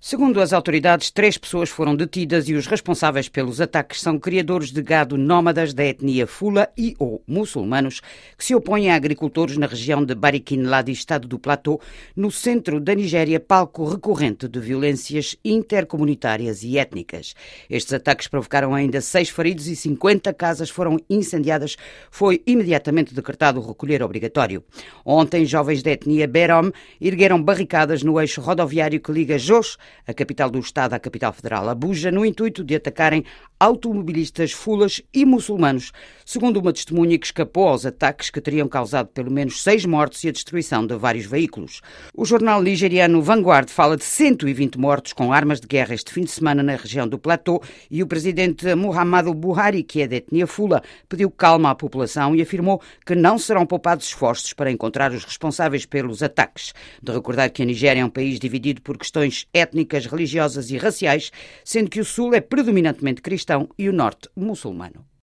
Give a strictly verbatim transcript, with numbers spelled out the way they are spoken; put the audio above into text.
Segundo as autoridades, três pessoas foram detidas e os responsáveis pelos ataques são criadores de gado nómadas da etnia Fula e ou muçulmanos que se opõem a agricultores na região de Barikin-Ladi, estado do Plateau, no centro da Nigéria, palco recorrente de violências intercomunitárias e étnicas. Estes ataques provocaram ainda seis feridos e cinquenta casas foram incendiadas. Foi imediatamente decretado o recolher obrigatório. Ontem, jovens da etnia Berom ergueram barricadas no eixo rodoviário que liga Jos, a capital do Estado, à capital federal, Abuja, no intuito de atacarem automobilistas fulas e muçulmanos, segundo uma testemunha que escapou aos ataques que teriam causado pelo menos seis mortos e a destruição de vários veículos. O jornal nigeriano Vanguard fala de cento e vinte mortos com armas de guerra este fim de semana na região do Plateau e o presidente Muhammadu Buhari, que é da etnia Fula, pediu calma à população e afirmou que não serão poupados esforços para encontrar os responsáveis pelos ataques. De recordar que a Nigéria é um país dividido por questões étnicas, religiosas e raciais, sendo que o sul é predominantemente cristão e o norte muçulmano.